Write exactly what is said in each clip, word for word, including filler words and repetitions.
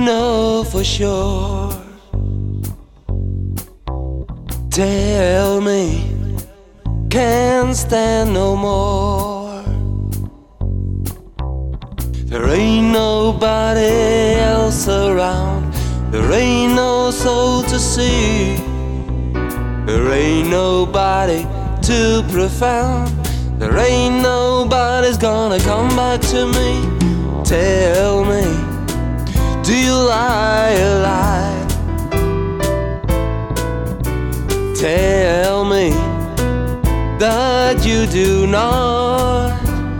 know for sure? Tell me, can't stand no more. There ain't nobody else around. There ain't no soul to see. There ain't nobody too profound. There ain't nobody's gonna come back to me. Tell me, do you lie a lie? Tell me that you do not.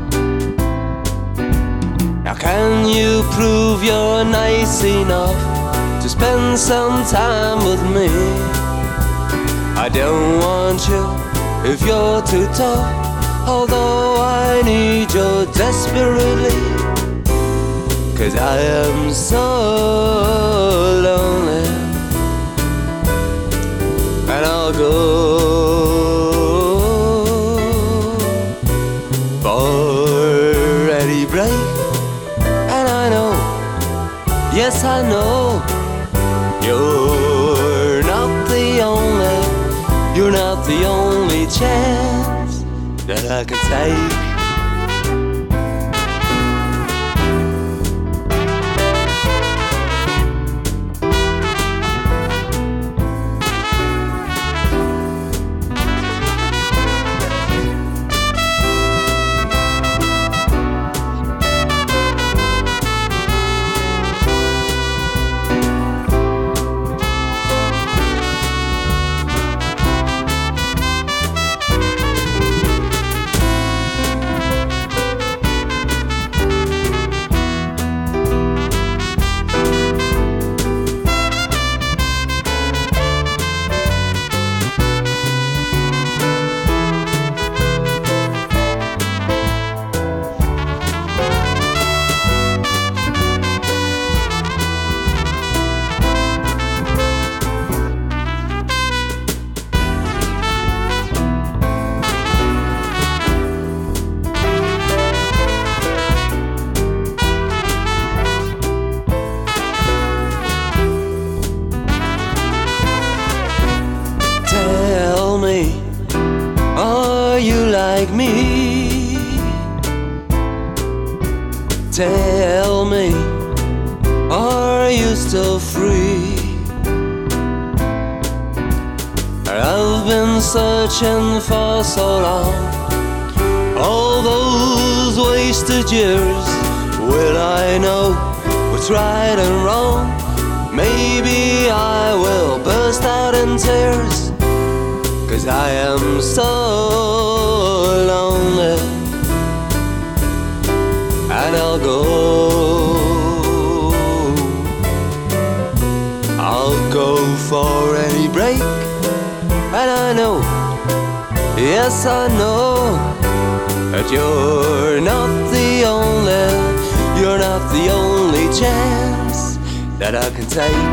Now can you prove you're nice enough to spend some time with me? I don't want you if you're too tough, although I need you desperately. 'Cause I am so lonely, and I'll go for any break. And I know, yes I know, you're not the only, you're not the only chance that I can take. Are you like me? Tell me, are you still free? I've been searching for so long, all those wasted years. Will I know what's right and wrong? Maybe I will burst out in tears. 'Cause I am so lonely, and I'll go, I'll go for any break. And I know, yes I know, that you're not the only, you're not the only chance that I can take.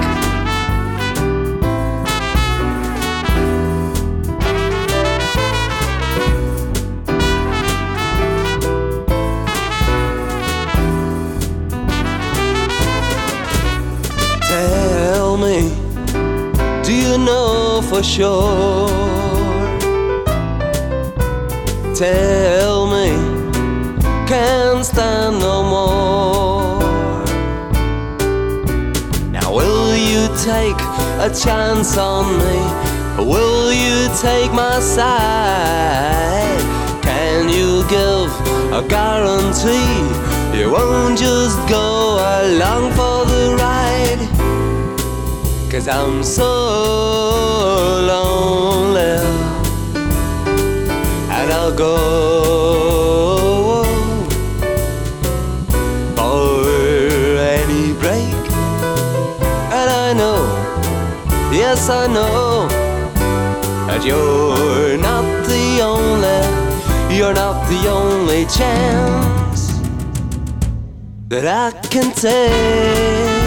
Tell me, do you know for sure? Tell me, can't stand no more. Now will you take a chance on me? Will you take my side? Can you give a guarantee you won't just go along for the ride? 'Cause I'm so lonely, and I'll go for any break. And I know, yes I know, that you're not the only, you're not the only chance that I can take.